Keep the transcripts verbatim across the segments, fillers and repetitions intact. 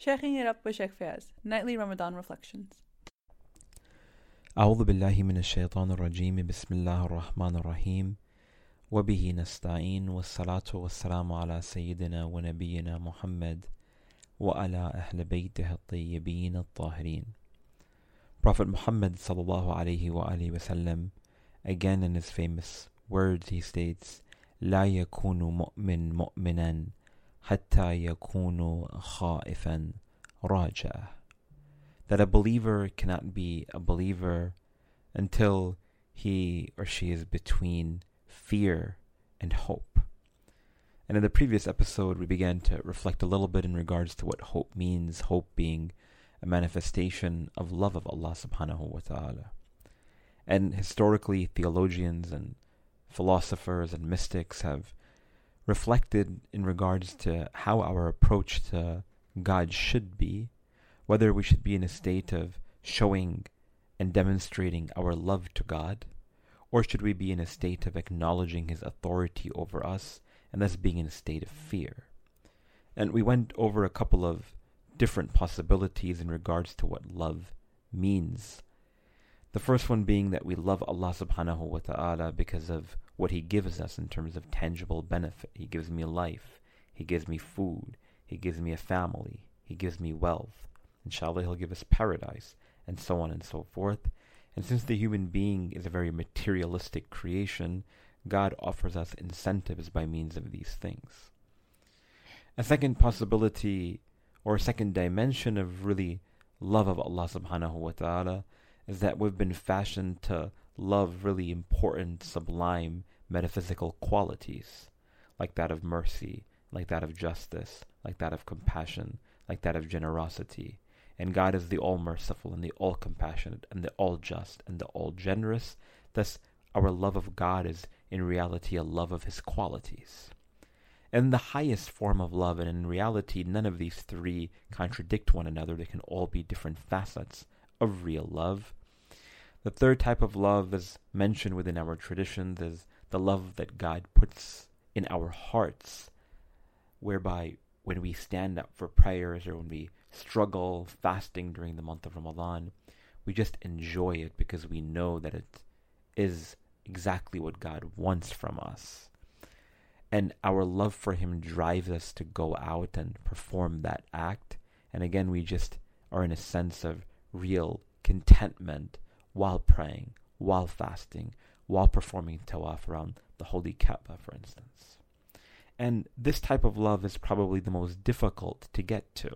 Sheikhing it up with Sheikh Fayaz, Nightly Ramadan Reflections. أعوذ بالله من الشيطان الرجيم بسم الله الرحمن الرحيم وبه نستعين والصلاة والسلام على سيدنا ونبينا محمد وعلى أهل بيته الطيبين الطاهرين. Prophet Muhammad sallallahu alayhi wa alihi wasallam, again in his famous words, he states, لا يكون مؤمن مؤمنا حتى يكون خائفا راجعا. That a believer cannot be a believer until he or she is between fear and hope. And in the previous episode, we began to reflect a little bit in regards to what hope means, hope being a manifestation of love of Allah subhanahu wa ta'ala. And historically, theologians and philosophers and mystics have reflected in regards to how our approach to God should be, whether we should be in a state of showing and demonstrating our love to God, or should we be in a state of acknowledging His authority over us and thus being in a state of fear. And we went over a couple of different possibilities in regards to what love means. The first one being that we love Allah subhanahu wa ta'ala because of what He gives us in terms of tangible benefit. He gives me life, He gives me food, He gives me a family, He gives me wealth. Inshallah, He'll give us paradise, and so on and so forth. And since the human being is a very materialistic creation, God offers us incentives by means of these things. A second possibility, or a second dimension of really love of Allah subhanahu wa ta'ala, is that we've been fashioned to love really important, sublime, metaphysical qualities, like that of mercy, like that of justice, like that of compassion, like that of generosity. And God is the all-merciful and the all-compassionate and the all-just and the all-generous. Thus, our love of God is in reality a love of His qualities. And the highest form of love, and in reality none of these three contradict one another, they can all be different facets of real love. The third type of love, as mentioned within our traditions, is the love that God puts in our hearts, whereby when we stand up for prayers or when we struggle fasting during the month of Ramadan, we just enjoy it because we know that it is exactly what God wants from us. And our love for Him drives us to go out and perform that act. And again, we just are in a sense of real contentment while praying, while fasting, while performing tawaf around the Holy Kaaba, for instance. And this type of love is probably the most difficult to get to.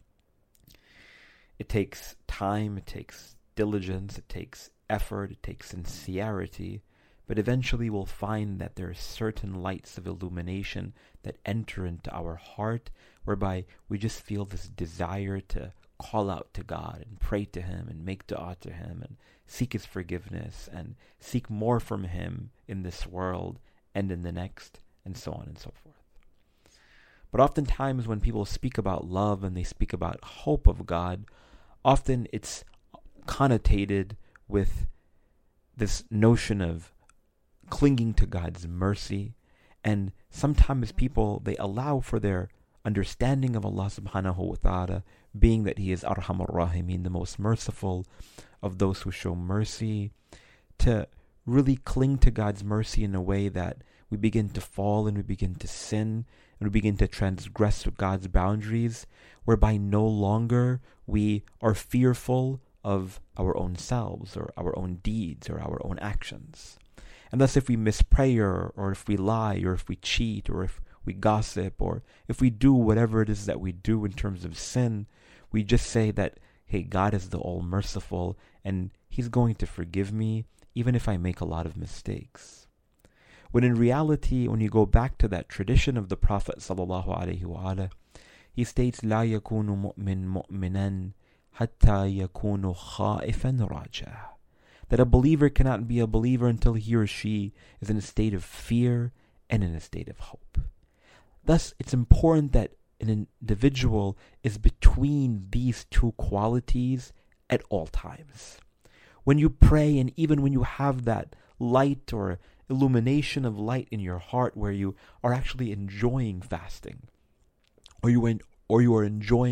It takes time, it takes diligence, it takes effort, it takes sincerity, but eventually we'll find that there are certain lights of illumination that enter into our heart, whereby we just feel this desire to call out to God and pray to Him and make dua to Him and seek His forgiveness and seek more from Him in this world and in the next, and so on and so forth. But oftentimes when people speak about love and they speak about hope of God, often it's connotated with this notion of clinging to God's mercy, and sometimes people, they allow for their understanding of Allah subhanahu wa ta'ala, being that He is Arhamur Rahimin, the most merciful of those who show mercy, to really cling to God's mercy in a way that we begin to fall and we begin to sin and we begin to transgress God's boundaries, whereby no longer we are fearful of our own selves or our own deeds or our own actions. And thus if we miss prayer, or if we lie, or if we cheat, or if we gossip, or if we do whatever it is that we do in terms of sin, we just say that, hey, God is the all-merciful and He's going to forgive me even if I make a lot of mistakes. When in reality, when you go back to that tradition of the Prophet sallallahu alaihi wasallam, he states, لا يكون مؤمن مؤمنا حتى يكون خائفا راجعا. That a believer cannot be a believer until he or she is in a state of fear and in a state of hope. Thus, it's important that an individual is between these two qualities at all times. When you pray, and even when you have that light or illumination of light in your heart where you are actually enjoying fasting, or you en- or you are enjoying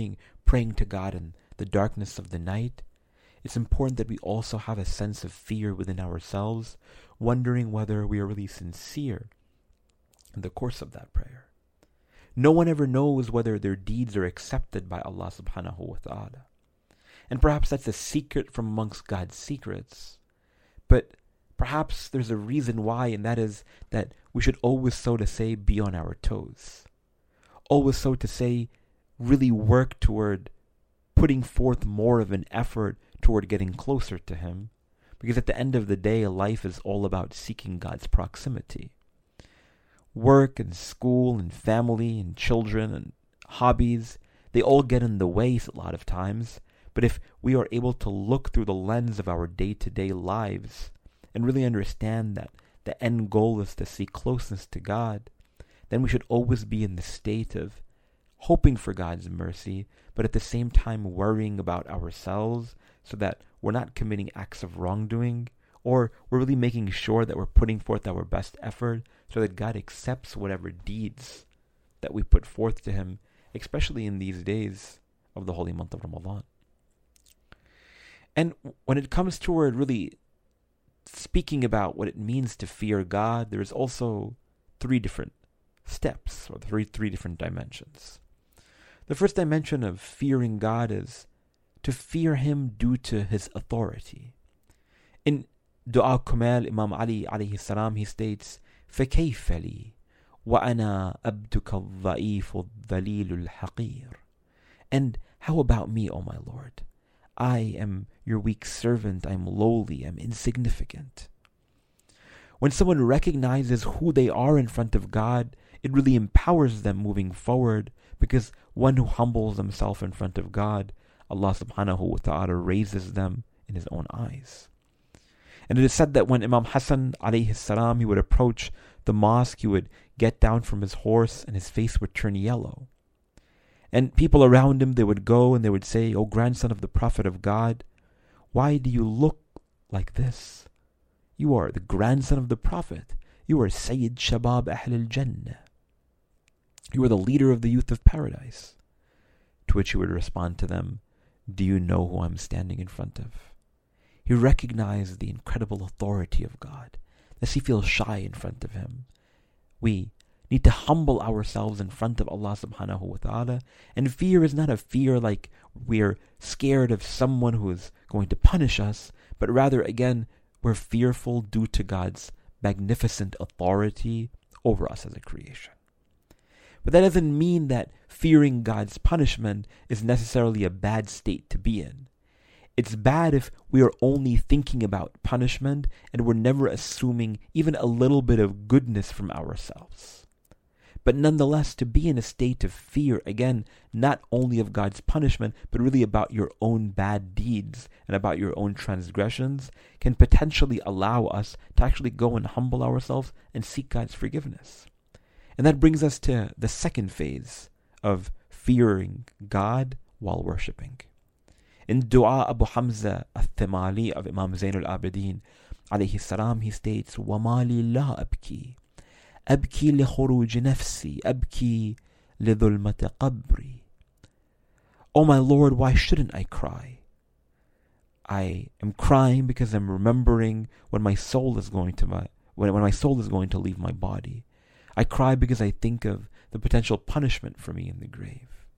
praying to God in the darkness of the night, it's important that we also have a sense of fear within ourselves, wondering whether we are really sincere in the course of that prayer. No one ever knows whether their deeds are accepted by Allah subhanahu wa ta'ala. And perhaps that's a secret from amongst God's secrets. But perhaps there's a reason why, and that is that we should always, so to say, be on our toes. Always, so to say, really work toward putting forth more of an effort toward getting closer to Him. Because at the end of the day, life is all about seeking God's proximity. Work and school and family and children and hobbies, they all get in the way a lot of times. But if we are able to look through the lens of our day-to-day lives and really understand that the end goal is to seek closeness to God, then we should always be in the state of hoping for God's mercy, but at the same time worrying about ourselves so that we're not committing acts of wrongdoing, or we're really making sure that we're putting forth our best effort so that God accepts whatever deeds that we put forth to Him, especially in these days of the holy month of Ramadan. And when it comes toward really speaking about what it means to fear God, there's also three different steps, or three three different dimensions. The first dimension of fearing God is to fear Him due to His authority. In Dua Kumail, Imam Ali alayhi salam, he states, فَكَيْفَ لِي وَأَنَا أَبْدُكَ الضَّعِيفُ الذَّلِيلُ الْحَقِيرُ. And how about me, O my Lord? I am your weak servant, I am lowly, I am insignificant. When someone recognizes who they are in front of God, it really empowers them moving forward, because one who humbles himself in front of God, Allah subhanahu wa ta'ala raises them in His own eyes. And it is said that when Imam Hassan alayhi salam, he would approach the mosque, he would get down from his horse and his face would turn yellow. And people around him, they would go and they would say, "O grandson of the Prophet of God, why do you look like this? You are the grandson of the Prophet. You are Sayyid Shabab Ahl al-Jannah. You are the leader of the youth of paradise." To which he would respond to them, "Do you know who I'm standing in front of?" He recognized the incredible authority of God, lest he feels shy in front of Him. We need to humble ourselves in front of Allah subhanahu wa ta'ala. And fear is not a fear like we're scared of someone who is going to punish us, but rather, again, we're fearful due to God's magnificent authority over us as a creation. But that doesn't mean that fearing God's punishment is necessarily a bad state to be in. It's bad if we are only thinking about punishment and we're never assuming even a little bit of goodness from ourselves. But nonetheless, to be in a state of fear, again, not only of God's punishment, but really about your own bad deeds and about your own transgressions, can potentially allow us to actually go and humble ourselves and seek God's forgiveness. And that brings us to the second phase of fearing God while worshipping. In Dua Abu Hamza al-Thimali of Imam Zain al-Abidin alayhi salam, he states, وَمَا لِي لَا أَبْكِي أبكي لخروج نفسي أبكي لظلمة قبري. Oh my Lord, why shouldn't I cry? I am crying because I'm remembering when my soul is going to my when, when my soul is going to leave my body. I cry because I think of the potential punishment for me in the grave.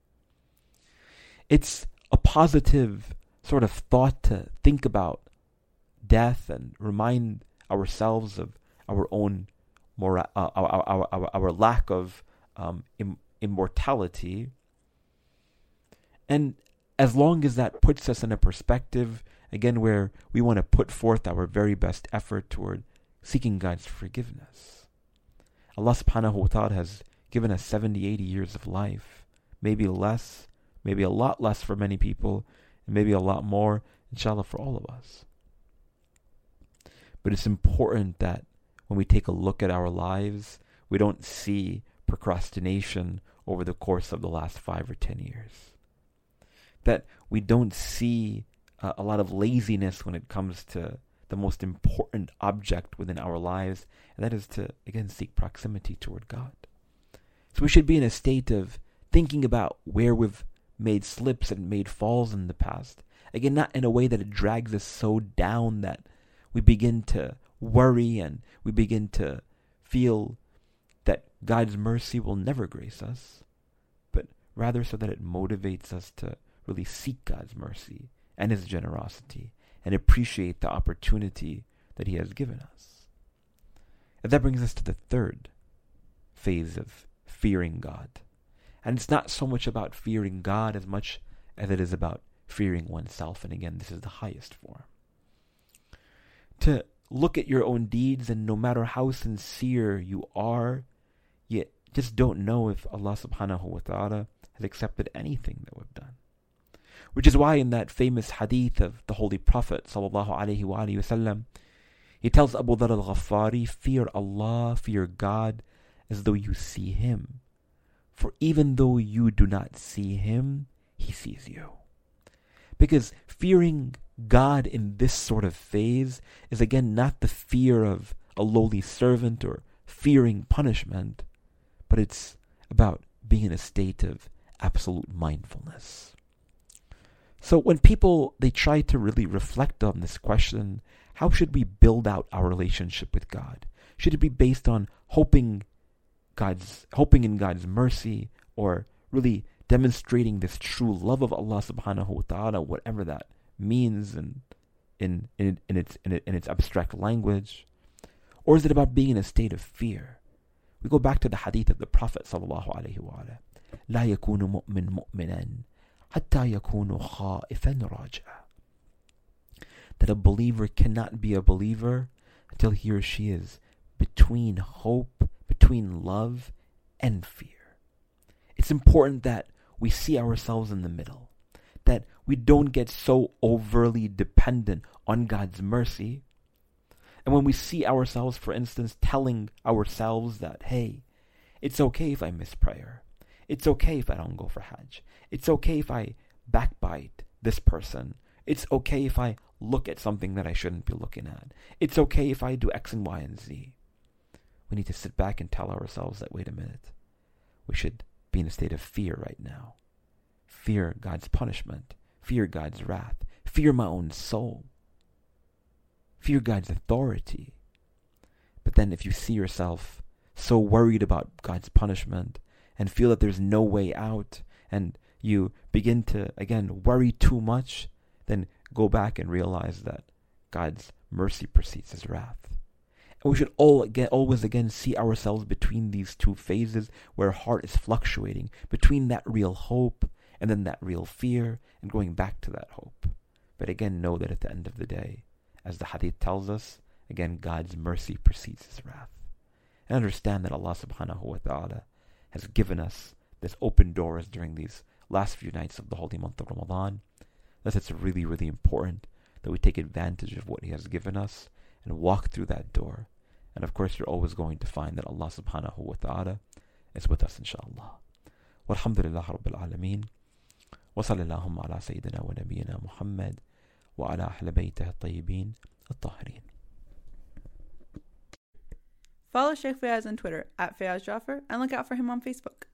It's a positive sort of thought to think about death and remind ourselves of our own More, uh, our, our, our, our lack of um, im- immortality. And as long as that puts us in a perspective, again, where we want to put forth our very best effort toward seeking God's forgiveness. Allah subhanahu wa ta'ala has given us seventy, eighty years of life, maybe less, maybe a lot less for many people, and maybe a lot more, inshallah, for all of us. But it's important that when we take a look at our lives, we don't see procrastination over the course of the last five or ten years. That we don't see uh, a lot of laziness when it comes to the most important object within our lives, and that is to, again, seek proximity toward God. So we should be in a state of thinking about where we've made slips and made falls in the past. Again, not in a way that it drags us so down that we begin to worry and we begin to feel that God's mercy will never grace us, but rather so that it motivates us to really seek God's mercy and His generosity and appreciate the opportunity that He has given us. And that brings us to the third phase of fearing God. And it's not so much about fearing God as much as it is about fearing oneself. And again, this is the highest form. To look at your own deeds, and no matter how sincere you are, you just don't know if Allah subhanahu wa ta'ala has accepted anything that we've done. Which is why in that famous hadith of the Holy Prophet sallallahu alaihi wa alihi wasallam, he tells Abu Dharr al-Ghafari, fear Allah, fear God, as though you see Him. For even though you do not see Him, He sees you. Because fearing God in this sort of phase is again not the fear of a lowly servant or fearing punishment, but it's about being in a state of absolute mindfulness. So when people, they try to really reflect on this question, how should we build out our relationship with God? Should it be based on hoping God's hoping in God's mercy, or really demonstrating this true love of Allah subhanahu wa ta'ala, whatever that means in in in, in its in, in its abstract language? Or is it about being in a state of fear? We go back to the hadith of the Prophet sallallahu alaihi wa sallam. لا يكون مؤمن مؤمنا حتى يكون خائفا راجعا. That a believer cannot be a believer until he or she is between hope, between love and fear. It's important that we see ourselves in the middle, that we don't get so overly dependent on God's mercy. And when we see ourselves, for instance, telling ourselves that, hey, it's okay if I miss prayer. It's okay if I don't go for Hajj. It's okay if I backbite this person. It's okay if I look at something that I shouldn't be looking at. It's okay if I do X and Y and Z. We need to sit back and tell ourselves that, wait a minute, we should be in a state of fear right now. Fear God's punishment. Fear God's wrath. Fear my own soul. Fear God's authority. But then if you see yourself so worried about God's punishment and feel that there's no way out, and you begin to, again, worry too much, then go back and realize that God's mercy precedes His wrath. And we should all again, always again see ourselves between these two phases where our heart is fluctuating, between that real hope and then that real fear, and going back to that hope. But again, know that at the end of the day, as the hadith tells us, again, God's mercy precedes His wrath. And understand that Allah subhanahu wa ta'ala has given us this open doors during these last few nights of the holy month of Ramadan. Thus it's really, really important that we take advantage of what He has given us and walk through that door. And of course, you're always going to find that Allah subhanahu wa ta'ala is with us, inshallah. Walhamdulillah Rabbil Alameen. Wa sallallahu ala Sayyidina wa Nabiyyina Muhammad wa ala ahl baytihi at-tayyibin at-tahirin. Follow Sheikh Fayaz on Twitter at Fayaz Jaffer, and look out for him on Facebook.